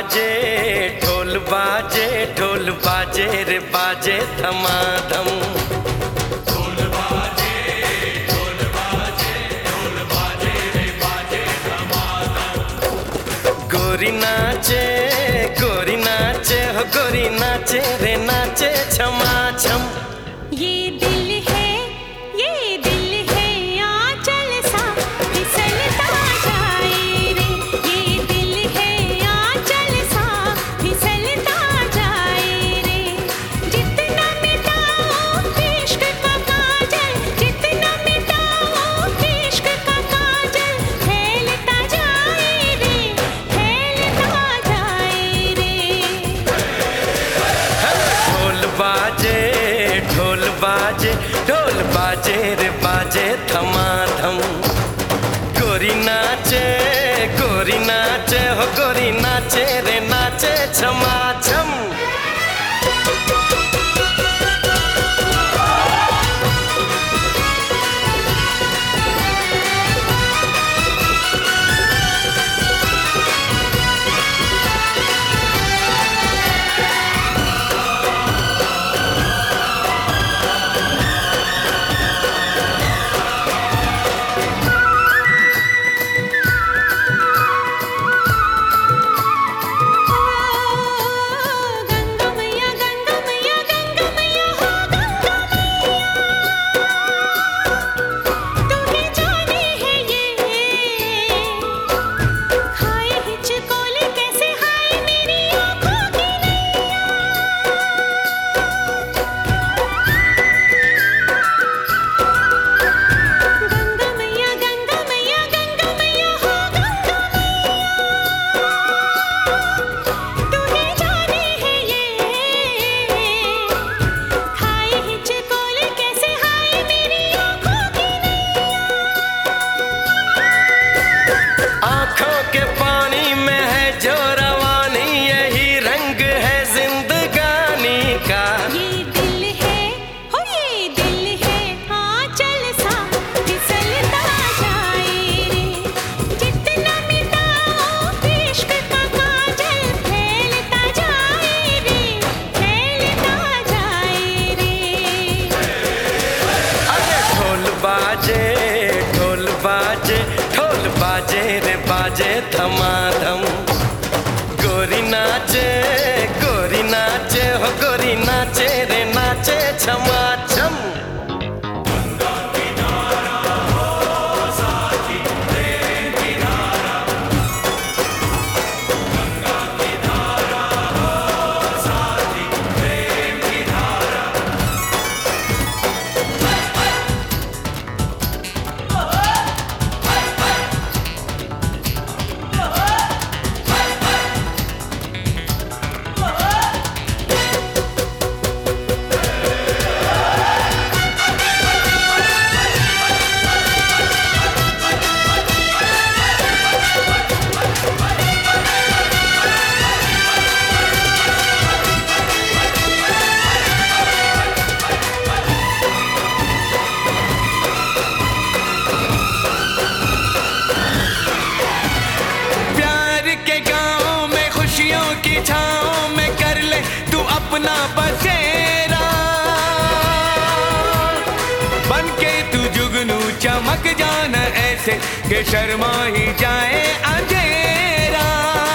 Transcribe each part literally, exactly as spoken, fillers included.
बाजे ढोल बाजे ढोल बाजे रे बाजे धमाधम। ढोल बाजे ढोल बाजे ढोल बाजे रे बाजे धमाधम। गोरी नाचे गोरी नाचे हो गोरी नाचे रे नाचे छमा छम। ये दिल है ये दिल है आंचल सा फिसलता जाए रे। ये दिल है आंचल सा फिसलता जाए रे। जितना मिटाओ इश्क का काजल जितना मिटाओ इश्क का काजल फैलता जाए रे फैलता जाए रे। ढोल बाजे ढोल बाजे ढोल बाजे रे बाजे धमाधम। गोरी नाचे गोरी नाचे हो गोरी नाचे रे नाचे छमा छम। गंगा मैया गंगा मैया गंगा मैया हो गंगा मैया तुम्हें जाने है ये हाय हिचकोले कैसे हाय मेरी आँखों की नैया। गंगा मैया गंगा मैया गंगा मैया हो गंगा तुम्हें जाने है ये हाय हिचकोले कैसे हाय मेरी आँखों की नैया। आँखों के पानी में है जो रवानी यही रंग है जिंदगानी का। ये दिल है हो ये दिल है आंचल सा फिसलता जाए रे। जितना मिटाओ इश्क का काजल फैलता जाए रे फैलता जाए रे। अरे ढोल बाजे ढोल बाजे ढोल बाजे रे बाजे धमाधम। गोरी नाचे गोरी नाचे हो गोरी नाचे रे नाचे छमा छम। गंगा किनारा हो साथी प्रेम की धारा। गंगा किनारा हो साथी प्रेम की धारा। प्यार के गाँव में खुशियों की छाँव में कर ले तू अपना बसेरा। बन के तू जुगनू चमक जाना ऐसे कि शर्मा ही जाए अंधेरा।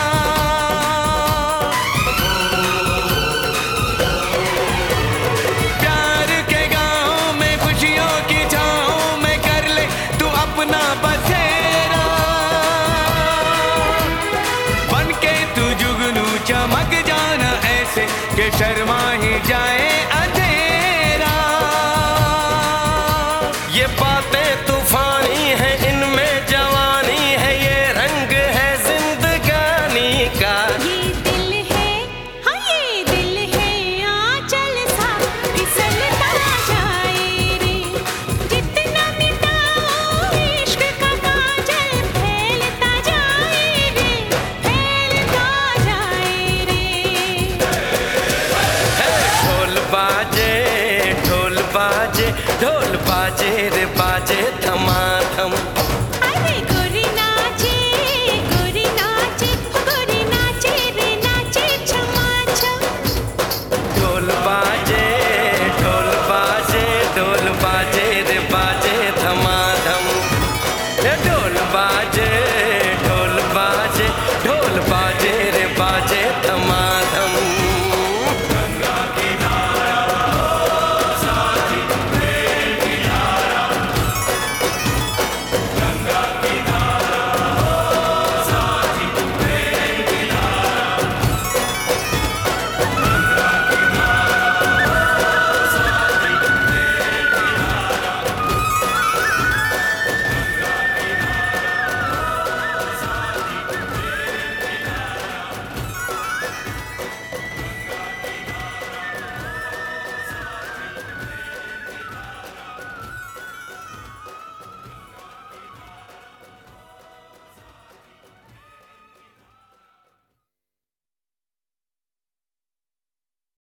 प्यार के गाँव में खुशियों की छाँव में कर ले तू अपना बसेरा। बन के तू जुगनू चमक जाना ऐसे कि शर्मा ही जाए अंधेरा। ये बातें तूफानी है इनमें जवानी है ये रंग है जिंदगानी का। ये दिल है हाँ ये दिल है आंचल सा फिसलता जाए रे। जितना मिटाओ इश्क का काजल फैलता जाए रे फैलता जाए रे। ढोल बाजे ढोल बाजे ढोल बाजे रे बाजे